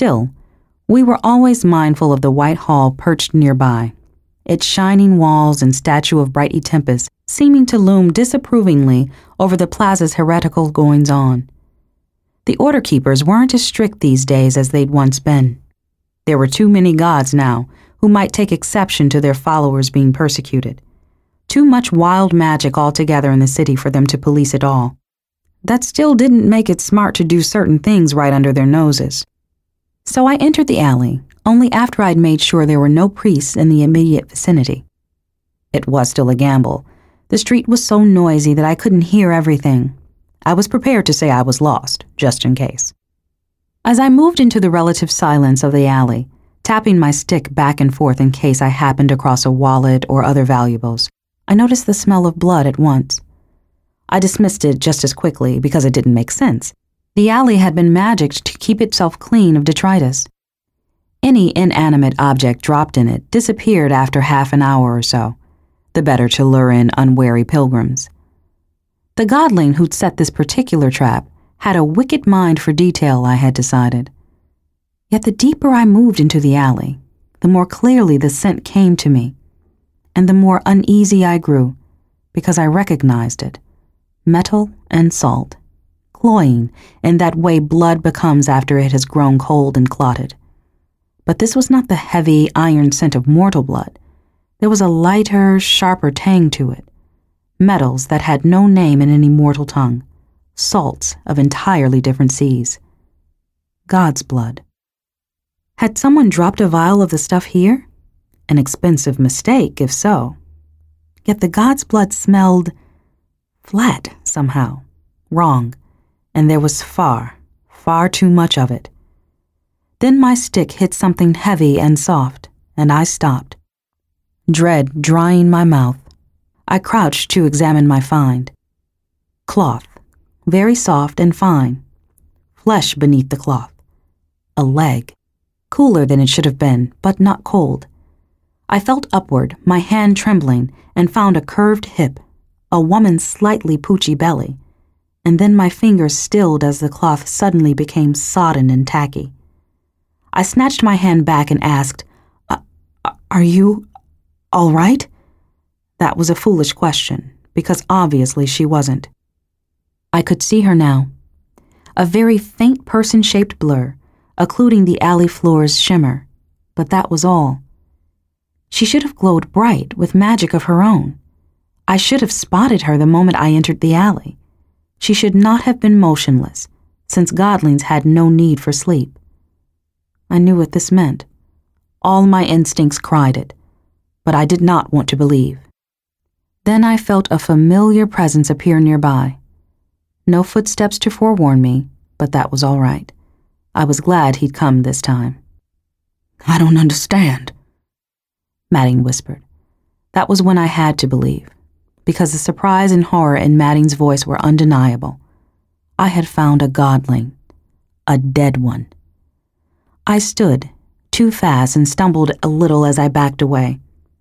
Still, we were always mindful of the white hall perched nearby, its shining walls and statue of bright Tempest seeming to loom disapprovingly over the plaza's heretical goings-on. The order keepers weren't as strict these days as they'd once been. There were too many gods now who might take exception to their followers being persecuted. Too much wild magic altogether in the city for them to police it all. That still didn't make it smart to do certain things right under their noses. So I entered the alley only after I'd made sure there were no priests in the immediate vicinity. It was still a gamble. The street was so noisy that I couldn't hear everything. I was prepared to say I was lost, just in case. As I moved into the relative silence of the alley, tapping my stick back and forth in case I happened across a wallet or other valuables, I noticed the smell of blood at once. I dismissed it just as quickly because it didn't make sense. The alley had been magicked to keep itself clean of detritus. Any inanimate object dropped in it disappeared after half an hour or so, the better to lure in unwary pilgrims. The godling who'd set this particular trap had a wicked mind for detail, I had decided. Yet the deeper I moved into the alley, the more clearly the scent came to me, and the more uneasy I grew, because I recognized it. Metal and salt, cloying in that way blood becomes after it has grown cold and clotted. But this was not the heavy, iron scent of mortal blood. There was a lighter, sharper tang to it. Metals that had no name in any mortal tongue. Salts of entirely different seas. God's blood. Had someone dropped a vial of the stuff here? An expensive mistake, if so. Yet the God's blood smelled flat somehow, wrong, and there was far, far too much of it. Then my stick hit something heavy and soft, and I stopped. Dread drying my mouth, I crouched to examine my find. Cloth, very soft and fine. Flesh beneath the cloth. A leg, cooler than it should have been, but not cold. I felt upward, my hand trembling, and found a curved hip, a woman's slightly poochy belly, and then my fingers stilled as the cloth suddenly became sodden and tacky. I snatched my hand back and asked, "Are you all right?" That was a foolish question, because obviously she wasn't. I could see her now. A very faint person-shaped blur, occluding the alley floor's shimmer, but that was all. She should have glowed bright with magic of her own. I should have spotted her the moment I entered the alley. She should not have been motionless, since godlings had no need for sleep. I knew what this meant. All my instincts cried it, but I did not want to believe. Then I felt a familiar presence appear nearby. No footsteps to forewarn me, but that was all right. I was glad he'd come this time. "I don't understand," Madding whispered. That was when I had to believe, because the surprise and horror in Madding's voice were undeniable. I had found a godling, a dead one. I stood, too fast, and stumbled a little as I backed away.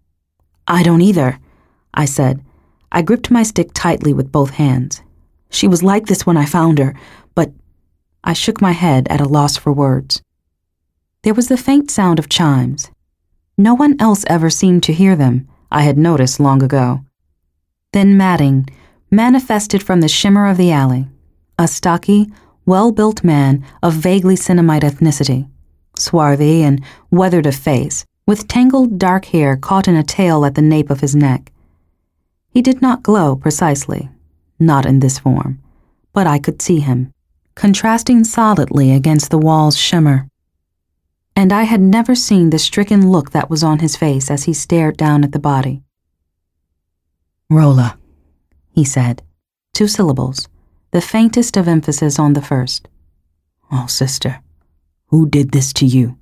"I don't either," I said. I gripped my stick tightly with both hands. She was like this when I found her, but I shook my head at a loss for words. There was the faint sound of chimes. No one else ever seemed to hear them, I had noticed long ago. Then Madding manifested from the shimmer of the alley, a stocky, well-built man of vaguely Cinnamite ethnicity, swarthy and weathered of face, with tangled dark hair caught in a tail at the nape of his neck. He did not glow precisely, not in this form, but I could see him, contrasting solidly against the wall's shimmer. And I had never seen the stricken look that was on his face as he stared down at the body. "Rolla," he said, 2 syllables, the faintest of emphasis on the first. "Oh, sister, who did this to you?"